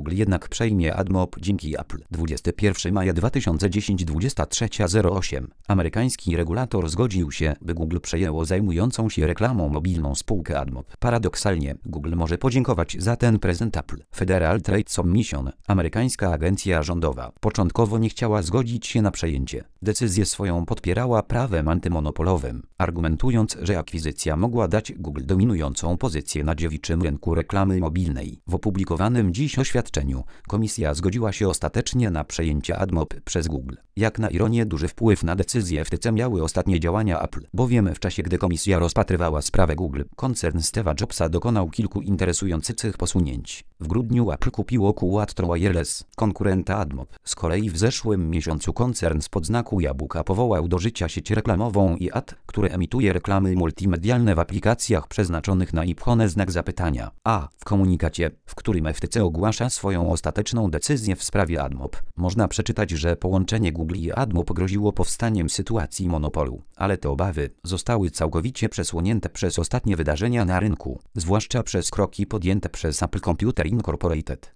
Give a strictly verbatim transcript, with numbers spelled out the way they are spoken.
Google jednak przejmie AdMob dzięki Apple. dwudziestego pierwszego maja dwa tysiące dziesiątego dwudziesta trzecia zero osiem. Amerykański regulator zgodził się, by Google przejęło zajmującą się reklamą mobilną spółkę AdMob. Paradoksalnie, Google może podziękować za ten prezent Apple. Federal Trade Commission, amerykańska agencja rządowa, początkowo nie chciała zgodzić się na przejęcie. Decyzję swoją podpierała prawem antymonopolowym, argumentując, że akwizycja mogła dać Google dominującą pozycję na dziewiczym rynku reklamy mobilnej. W opublikowanym dziś oświadczeniu komisja zgodziła się ostatecznie na przejęcie AdMob przez Google. Jak na ironię, duży wpływ na decyzję w tyce miały ostatnie działania Apple, bowiem w czasie, gdy komisja rozpatrywała sprawę Google, koncern Steve'a Jobsa dokonał kilku interesujących posunięć. W grudniu Apple kupiło Quattro Wireless, konkurenta AdMob. Z kolei w zeszłym miesiącu koncern spod znaku Jabłka powołał do życia sieć reklamową i Ad, który emituje reklamy multimedialne w aplikacjach przeznaczonych na iPhone znak zapytania. A w komunikacie, w którym F T C ogłasza swoją ostateczną decyzję w sprawie AdMob, można przeczytać, że połączenie Google i AdMob groziło powstaniem sytuacji monopolu, ale te obawy zostały całkowicie przesłonięte przez ostatnie wydarzenia na rynku, zwłaszcza przez kroki podjęte przez Apple Computer Incorporated.